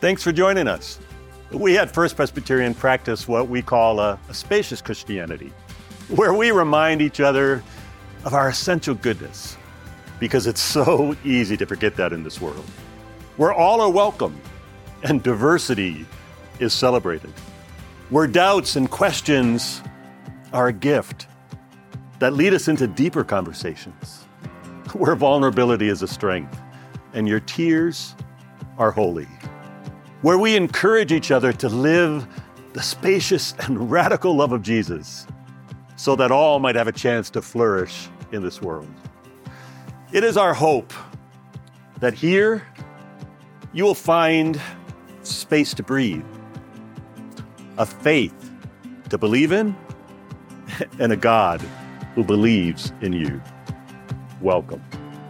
Thanks for joining us. We at First Presbyterian practice what we call a spacious Christianity, where we remind each other of our essential goodness, because it's so easy to forget that in this world, where all are welcome and diversity is celebrated, where doubts and questions are a gift that lead us into deeper conversations, where vulnerability is a strength and your tears are holy, where we encourage each other to live the spacious and radical love of Jesus so that all might have a chance to flourish in this world. It is our hope that here you will find space to breathe, a faith to believe in, and a God who believes in you. Welcome.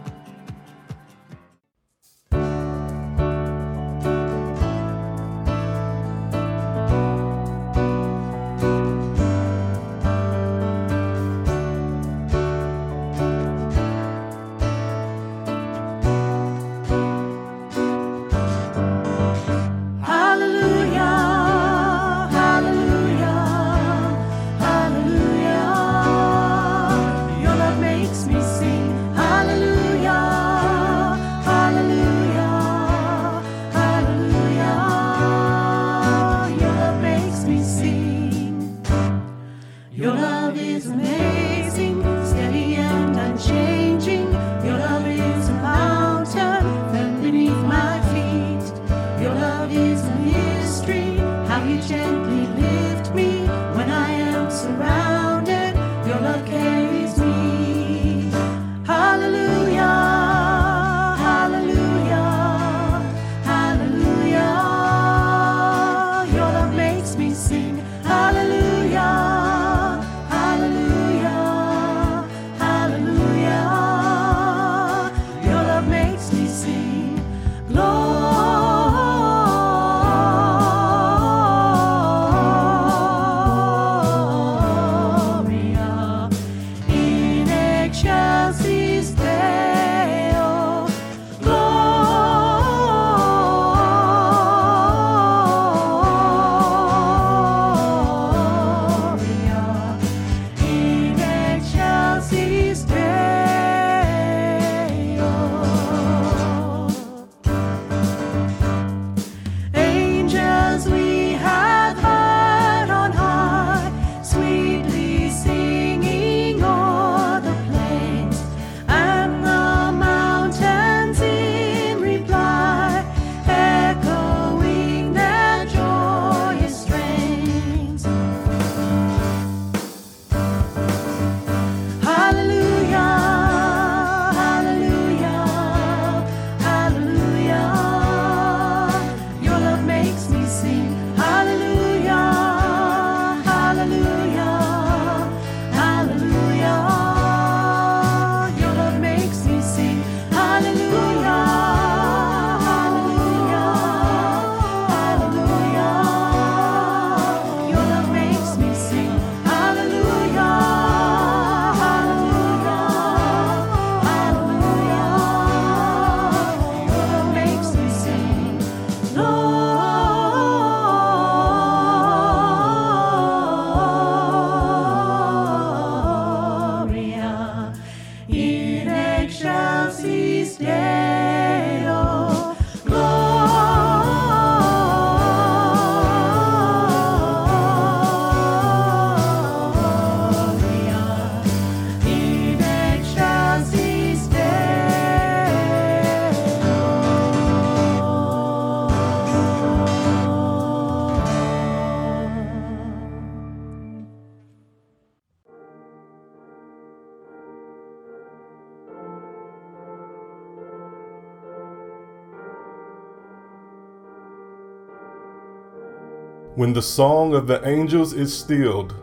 When the song of the angels is stilled,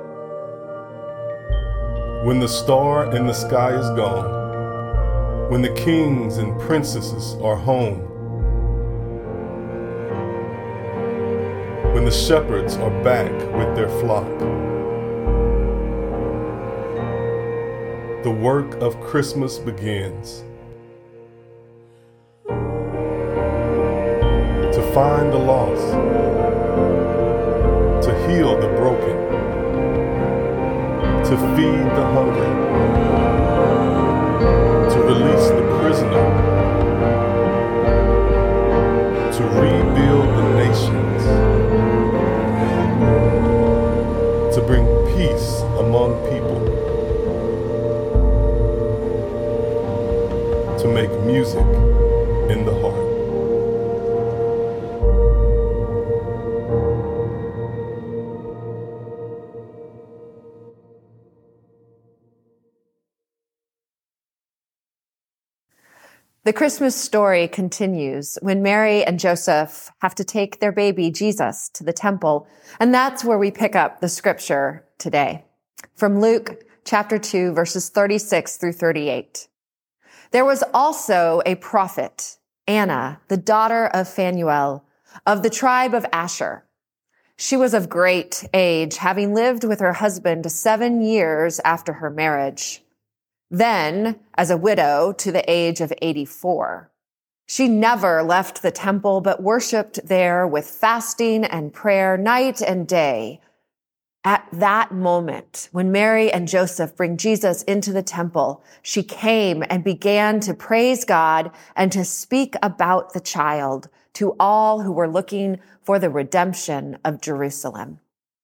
when the star in the sky is gone, when the kings and princesses are home, when the shepherds are back with their flock, the work of Christmas begins. To find the lost, to heal the broken, to feed the hungry, to release the prisoner, to rebuild the nations, to bring peace among people, to make music in the heart. The Christmas story continues when Mary and Joseph have to take their baby Jesus to the temple, and that's where we pick up the scripture today. From Luke chapter 2, verses 36 through 38. There was also a prophet, Anna, the daughter of Phanuel, of the tribe of Asher. She was of great age, having lived with her husband 7 years after her marriage. Then, as a widow to the age of 84, she never left the temple but worshiped there with fasting and prayer night and day. At that moment, when Mary and Joseph bring Jesus into the temple, she came and began to praise God and to speak about the child to all who were looking for the redemption of Jerusalem.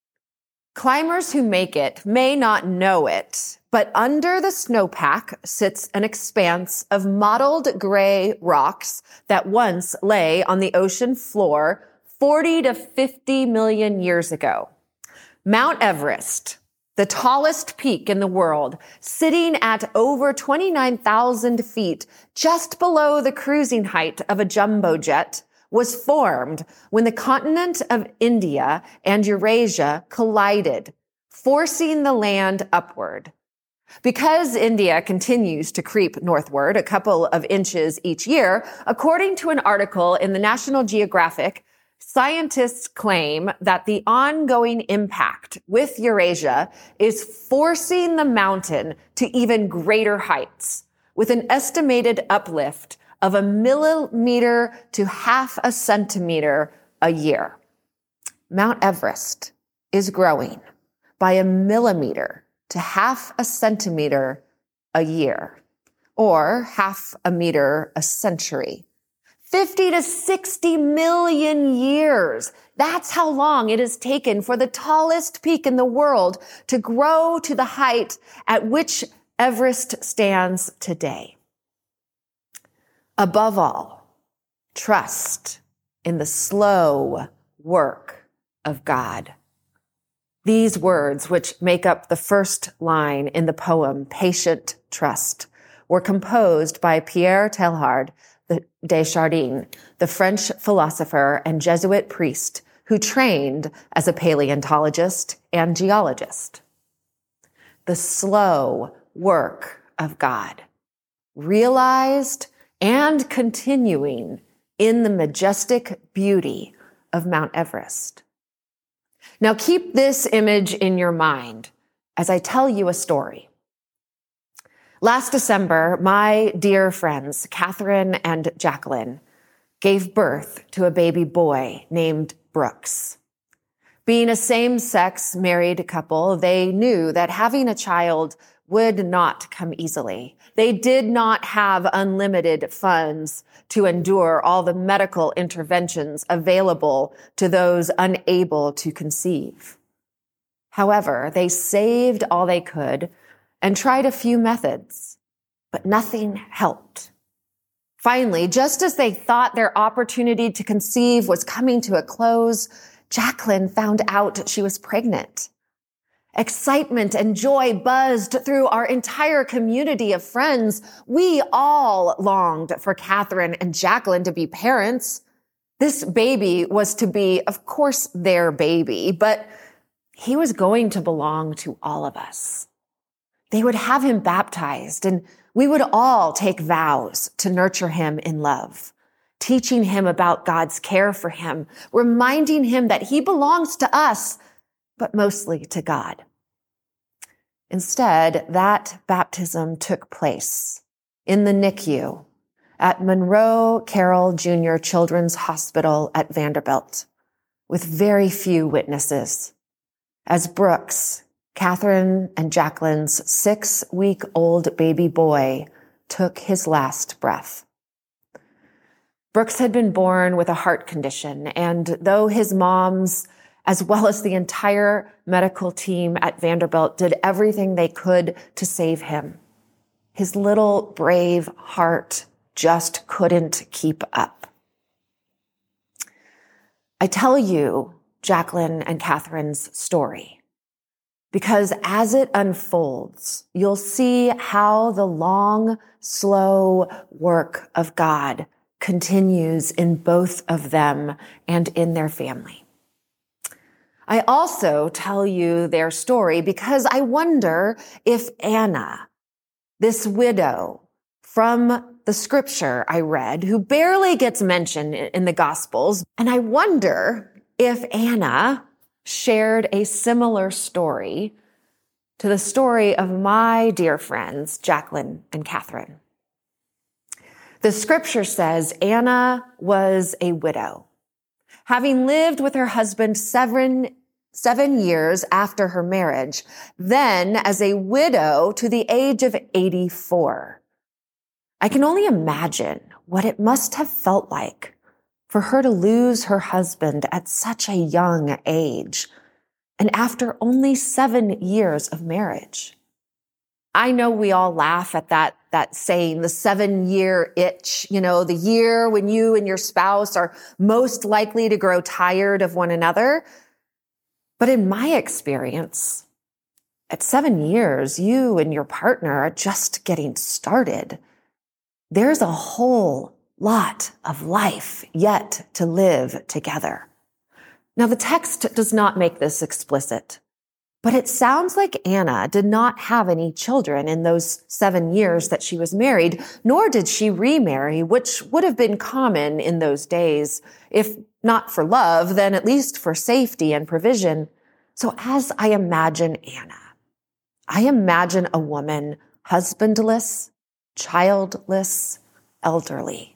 Climbers who make it may not know it, but under the snowpack sits an expanse of mottled gray rocks that once lay on the ocean floor 40 to 50 million years ago. Mount Everest, the tallest peak in the world, sitting at over 29,000 feet, just below the cruising height of a jumbo jet, was formed when the continent of India and Eurasia collided, forcing the land upward. Because India continues to creep northward a couple of inches each year, according to an article in the National Geographic, scientists claim that the ongoing impact with Eurasia is forcing the mountain to even greater heights, with an estimated uplift of 1 millimeter to 0.5 centimeter a year. Mount Everest is growing by 1 millimeter to 0.5 centimeter a year, or 0.5 meter a century. 50 to 60 million years. That's how long it has taken for the tallest peak in the world to grow to the height at which Everest stands today. Above all, trust in the slow work of God. These words, which make up the first line in the poem, Patient Trust, were composed by Pierre Teilhard de Chardin, the French philosopher and Jesuit priest who trained as a paleontologist and geologist. The slow work of God, realized and continuing in the majestic beauty of Mount Everest. Now keep this image in your mind as I tell you a story. Last December, my dear friends, Catherine and Jacqueline, gave birth to a baby boy named Brooks. Being a same-sex married couple, they knew that having a child would not come easily. They did not have unlimited funds to endure all the medical interventions available to those unable to conceive. However, they saved all they could and tried a few methods, but nothing helped. Finally, just as they thought their opportunity to conceive was coming to a close, Jacqueline found out she was pregnant. Excitement and joy buzzed through our entire community of friends. We all longed for Catherine and Jacqueline to be parents. This baby was to be, of course, their baby, but he was going to belong to all of us. They would have him baptized, and we would all take vows to nurture him in love, teaching him about God's care for him, reminding him that he belongs to us, but mostly to God. Instead, that baptism took place in the NICU at Monroe Carroll Jr. Children's Hospital at Vanderbilt, with very few witnesses, as Brooks, Catherine and Jacqueline's 6-week-old baby boy, took his last breath. Brooks had been born with a heart condition, and though his moms, as well as the entire medical team at Vanderbilt, did everything they could to save him, his little brave heart just couldn't keep up. I tell you Jacqueline and Catherine's story because as it unfolds, you'll see how the long, slow work of God continues in both of them and in their family. I also tell you their story because I wonder if Anna, this widow from the scripture I read, who barely gets mentioned in the Gospels, and I wonder if Anna shared a similar story to the story of my dear friends, Jacqueline and Catherine. The scripture says Anna was a widow, having lived with her husband seven years after her marriage, then as a widow to the age of 84. I can only imagine what it must have felt like for her to lose her husband at such a young age and after only 7 years of marriage. I know we all laugh at that saying, the 7-year itch, the year when you and your spouse are most likely to grow tired of one another. But in my experience, at 7 years, you and your partner are just getting started. There's a whole lot of life yet to live together. Now, the text does not make this explicit, but it sounds like Anna did not have any children in those 7 years that she was married, nor did she remarry, which would have been common in those days, if not for love, then at least for safety and provision. So as I imagine Anna, I imagine a woman husbandless, childless, elderly.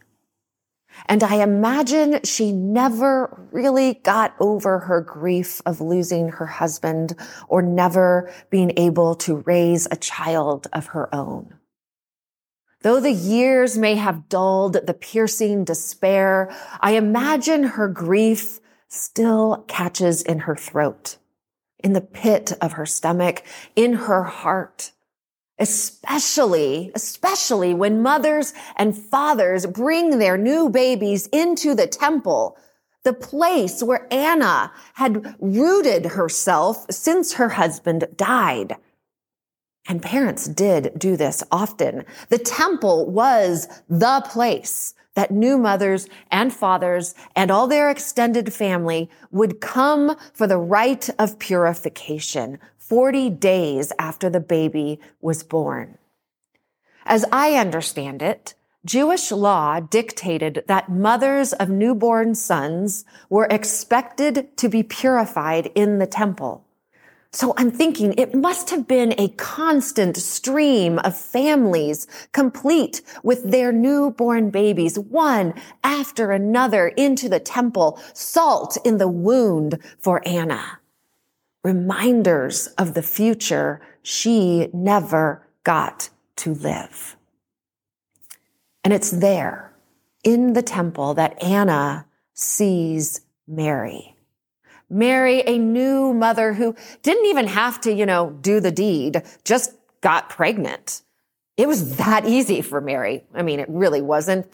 And I imagine she never really got over her grief of losing her husband or never being able to raise a child of her own. Though the years may have dulled the piercing despair, I imagine her grief still catches in her throat, in the pit of her stomach, in her heart. Especially when mothers and fathers bring their new babies into the temple, the place where Anna had rooted herself since her husband died. And parents did do this often. The temple was the place that new mothers and fathers and all their extended family would come for the rite of purification 40 days after the baby was born. As I understand it, Jewish law dictated that mothers of newborn sons were expected to be purified in the temple. So I'm thinking it must have been a constant stream of families complete with their newborn babies, one after another into the temple, salt in the wound for Anna. Reminders of the future she never got to live. And it's there in the temple that Anna sees Mary. Mary, a new mother who didn't even have to, do the deed, just got pregnant. It was that easy for Mary. I mean, it really wasn't,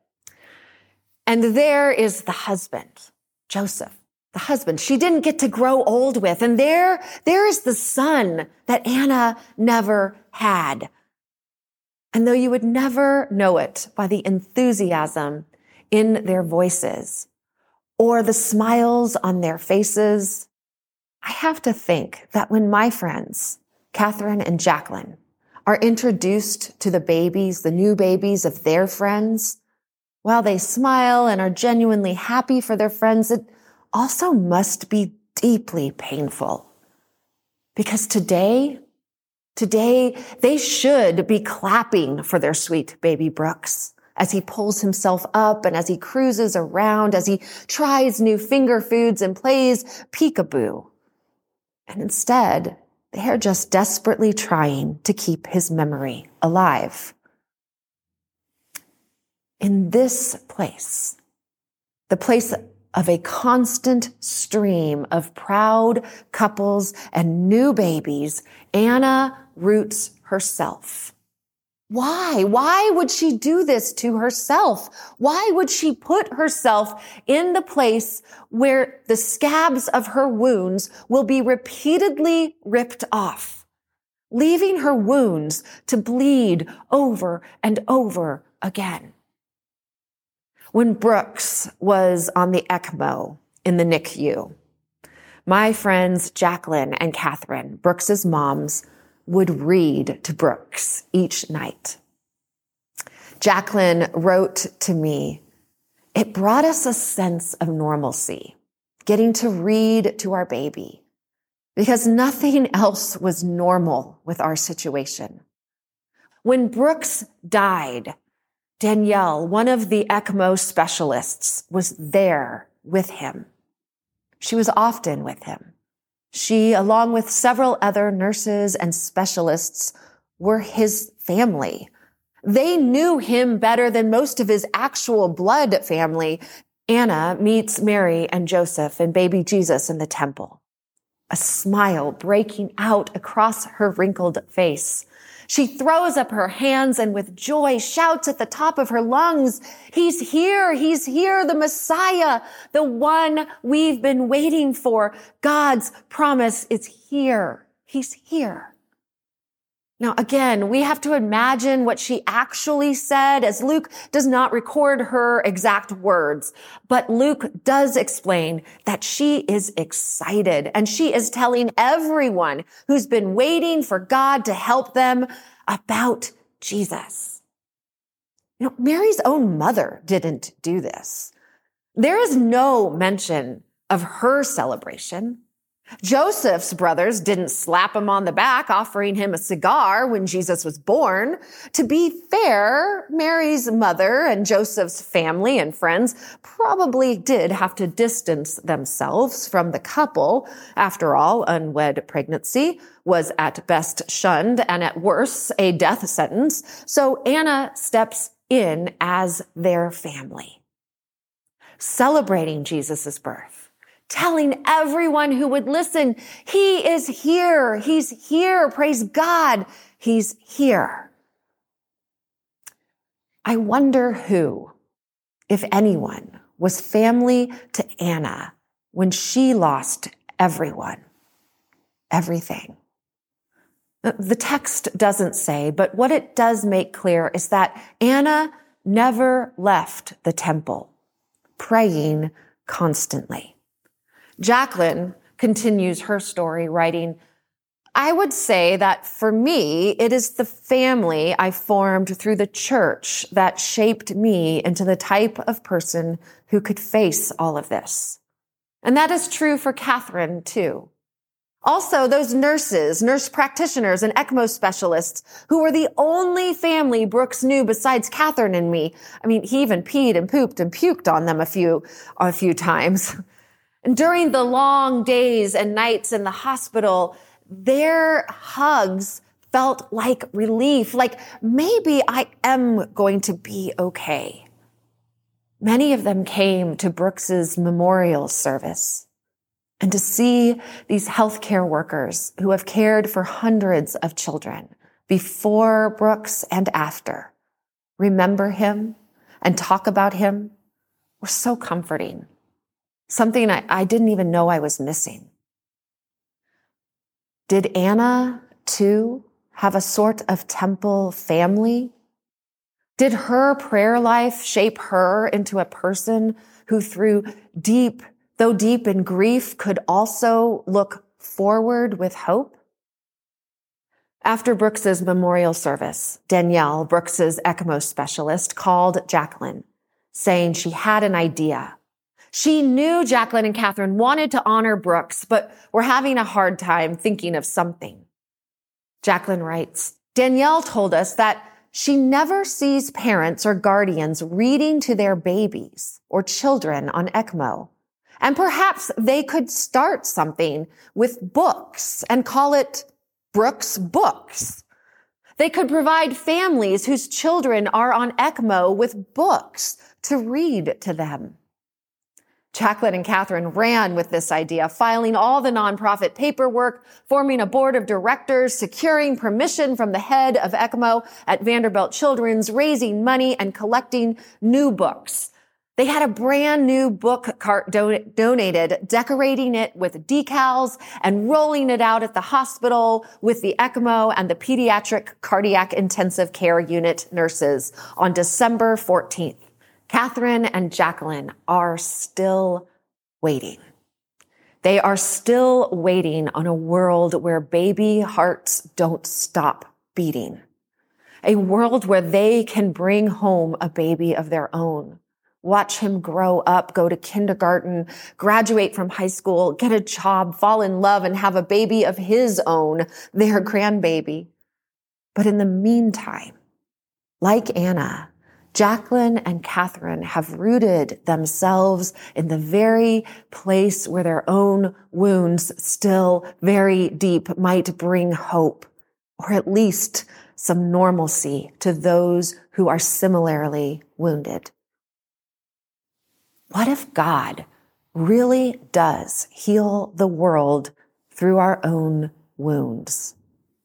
and there is the husband, Joseph, the husband she didn't get to grow old with. And there is the son that Anna never had. And though you would never know it by the enthusiasm in their voices, or the smiles on their faces, I have to think that when my friends, Catherine and Jacqueline, are introduced to the babies, the new babies of their friends, while they smile and are genuinely happy for their friends, it also must be deeply painful. Because today, they should be clapping for their sweet baby Brooks, as he pulls himself up and as he cruises around, as he tries new finger foods and plays peekaboo. And instead, they are just desperately trying to keep his memory alive. In this place, the place of a constant stream of proud couples and new babies, Anna roots herself. Why? Why would she do this to herself? Why would she put herself in the place where the scabs of her wounds will be repeatedly ripped off, leaving her wounds to bleed over and over again? When Brooks was on the ECMO in the NICU, my friends Jacqueline and Catherine, Brooks's moms, would read to Brooks each night. Jacqueline wrote to me, "It brought us a sense of normalcy, getting to read to our baby, because nothing else was normal with our situation. When Brooks died, Danielle, one of the ECMO specialists, was there with him. She was often with him. She, along with several other nurses and specialists, were his family. They knew him better than most of his actual blood family. Anna meets Mary and Joseph and baby Jesus in the temple, a smile breaking out across her wrinkled face. She throws up her hands and with joy shouts at the top of her lungs, "He's here, the Messiah, the one we've been waiting for. God's promise is here. He's here." Now, again, we have to imagine what she actually said, as Luke does not record her exact words. But Luke does explain that she is excited, and she is telling everyone who's been waiting for God to help them about Jesus. You know, Mary's own mother didn't do this. There is no mention of her celebration. Joseph's brothers didn't slap him on the back, offering him a cigar when Jesus was born. To be fair, Mary's mother and Joseph's family and friends probably did have to distance themselves from the couple. After all, unwed pregnancy was at best shunned and at worst a death sentence. So Anna steps in as their family, celebrating Jesus' birth, telling everyone who would listen, he is here. He's here. Praise God. He's here. I wonder who, if anyone, was family to Anna when she lost everyone, everything. The text doesn't say, but what it does make clear is that Anna never left the temple, praying constantly. Jacqueline continues her story, writing, "I would say that for me, it is the family I formed through the church that shaped me into the type of person who could face all of this. And that is true for Catherine, too. Also, those nurses, nurse practitioners, and ECMO specialists who were the only family Brooks knew besides Catherine and me. I mean, he even peed and pooped and puked on them a few times. And during the long days and nights in the hospital, their hugs felt like relief, like maybe I am going to be okay." Many of them came to Brooks's memorial service. And to see these healthcare workers who have cared for hundreds of children before Brooks and after remember him and talk about him were so comforting. Something I didn't even know I was missing. Did Anna, too, have a sort of temple family? Did her prayer life shape her into a person who, though deep in grief, could also look forward with hope? After Brooks's memorial service, Danielle, Brooks's ECMO specialist, called Jacqueline, saying she had an idea. She knew Jacqueline and Catherine wanted to honor Brooks, but were having a hard time thinking of something. Jacqueline writes, "Danielle told us that she never sees parents or guardians reading to their babies or children on ECMO. And perhaps they could start something with books and call it Brooks Books. They could provide families whose children are on ECMO with books to read to them. Jacqueline and Catherine ran with this idea, filing all the nonprofit paperwork, forming a board of directors, securing permission from the head of ECMO at Vanderbilt Children's, raising money and collecting new books. They had a brand new book cart donated, decorating it with decals and rolling it out at the hospital with the ECMO and the pediatric cardiac intensive care unit nurses on December 14th. Catherine and Jacqueline are still waiting. They are still waiting on a world where baby hearts don't stop beating. A world where they can bring home a baby of their own, watch him grow up, go to kindergarten, graduate from high school, get a job, fall in love, and have a baby of his own, their grandbaby. But in the meantime, like Anna, Jacqueline and Catherine have rooted themselves in the very place where their own wounds, still very deep, might bring hope, or at least some normalcy to those who are similarly wounded. What if God really does heal the world through our own wounds?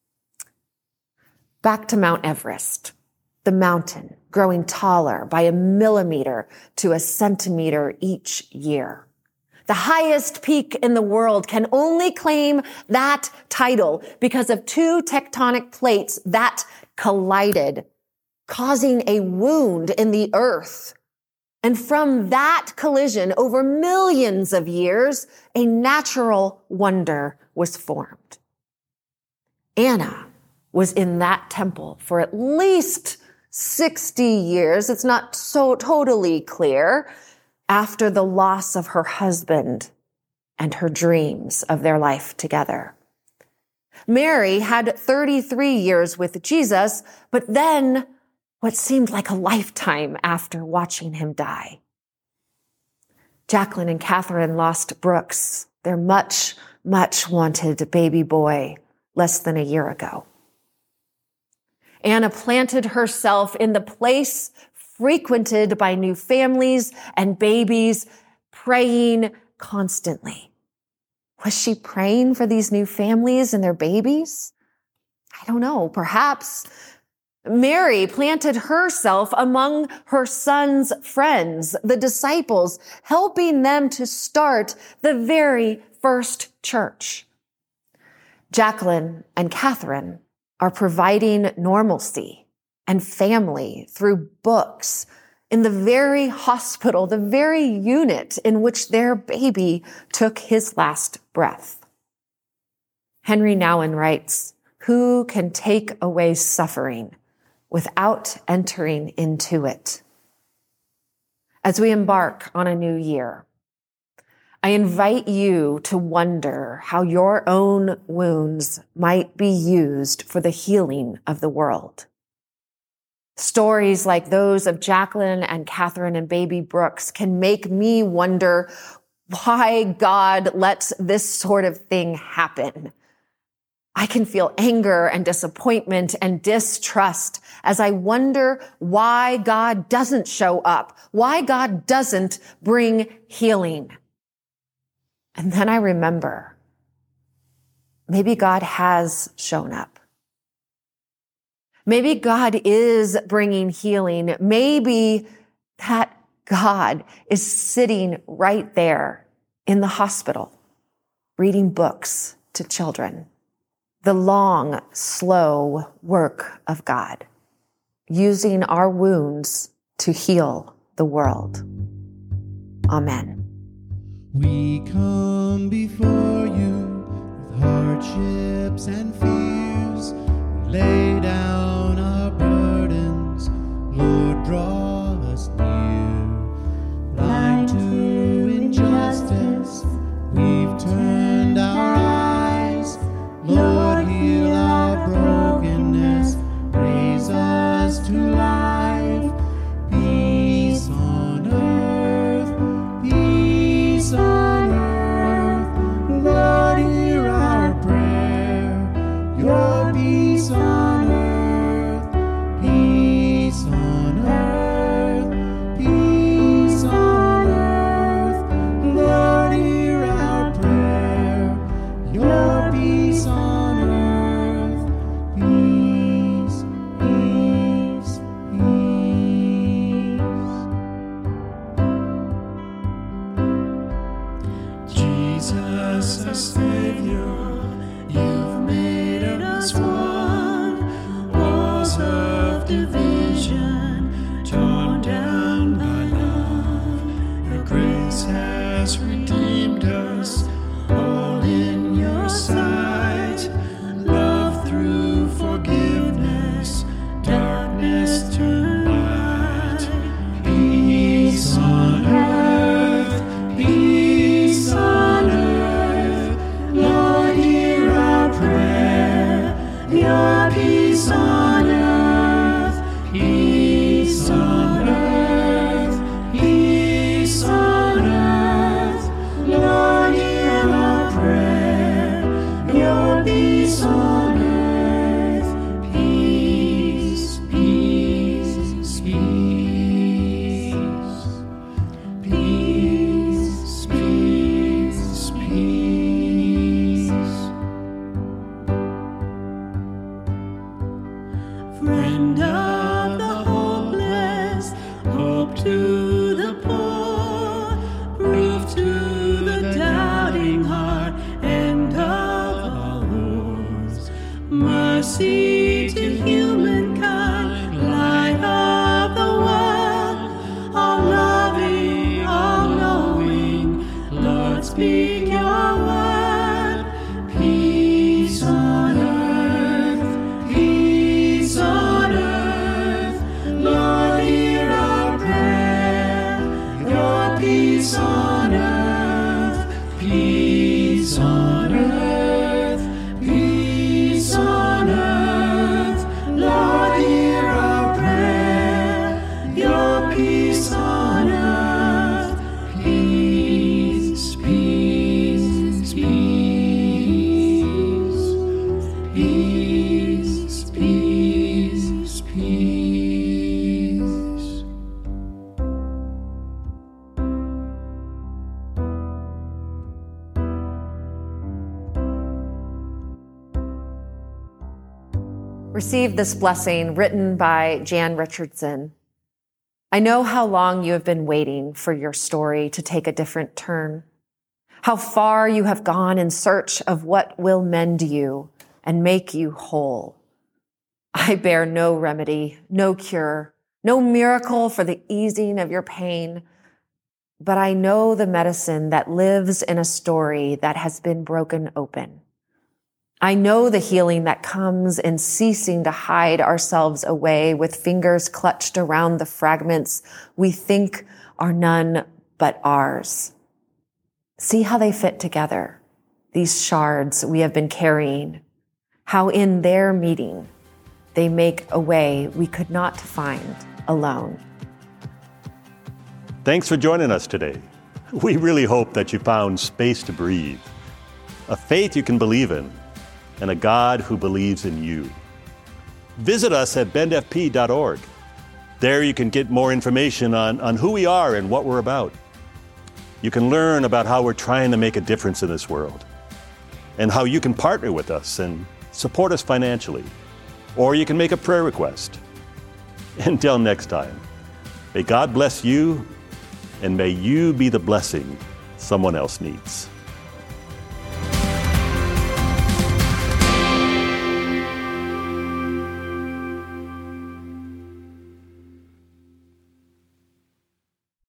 Back to Mount Everest, the mountain growing taller by 1 millimeter to 1 centimeter each year. The highest peak in the world can only claim that title because of 2 tectonic plates that collided, causing a wound in the earth. And from that collision over millions of years, a natural wonder was formed. Anna was in that temple for at least 60 years. It's not so totally clear, after the loss of her husband and her dreams of their life together. Mary had 33 years with Jesus, but then what seemed like a lifetime after watching him die. Jacqueline and Catherine lost Brooks, their much, much wanted baby boy, less than a year ago. Anna planted herself in the place frequented by new families and babies, praying constantly. Was she praying for these new families and their babies? I don't know. Perhaps Mary planted herself among her son's friends, the disciples, helping them to start the very first church. Jacqueline and Catherine are providing normalcy and family through books in the very hospital, the very unit in which their baby took his last breath. Henry Nouwen writes, "Who can take away suffering without entering into it?" As we embark on a new year, I invite you to wonder how your own wounds might be used for the healing of the world. Stories like those of Jacqueline and Catherine and baby Brooks can make me wonder why God lets this sort of thing happen. I can feel anger and disappointment and distrust as I wonder why God doesn't show up, why God doesn't bring healing. And then I remember, maybe God has shown up. Maybe God is bringing healing. Maybe that God is sitting right there in the hospital, reading books to children. The long, slow work of God, using our wounds to heal the world. Amen. We come before you with hardships and fears. We lay down our burdens. Lord, draw us near. Blind to injustice, we've turned our eyes. Lord, heal our brokenness. Raise us to us a Savior. You've made us one. Walls of division torn down by love. Your grace has redeemed us, all in your sight. Love through forgiveness, darkness turned light. Peace on earth, peace on earth. Lord, hear our prayer. Your peace on earth, peace on earth, peace on earth. Lord, hear our prayer. Your peace on earth, peace, peace, peace, peace, peace, peace. Friend of the hopeless, hope to the poor, proof to the doubting heart, end of all wars. Mercy to humankind, light of the world, all loving, all knowing. Lord, speak your word. Peace on earth, peace on earth. Lord, hear our prayer. Your peace on earth, peace on earth, peace on earth. Lord, hear our prayer. Your peace on earth, peace, peace, peace, peace, peace, peace. Receive this blessing written by Jan Richardson. I know how long you have been waiting for your story to take a different turn, how far you have gone in search of what will mend you and make you whole. I bear no remedy, no cure, no miracle for the easing of your pain, but I know the medicine that lives in a story that has been broken open. I know the healing that comes in ceasing to hide ourselves away with fingers clutched around the fragments we think are none but ours. See how they fit together, these shards we have been carrying, how in their meeting they make a way we could not find alone. Thanks for joining us today. We really hope that you found space to breathe, a faith you can believe in, and a God who believes in you. Visit us at bendfp.org. There you can get more information on who we are and what we're about. You can learn about how we're trying to make a difference in this world and how you can partner with us and support us financially. Or you can make a prayer request. Until next time, may God bless you and may you be the blessing someone else needs.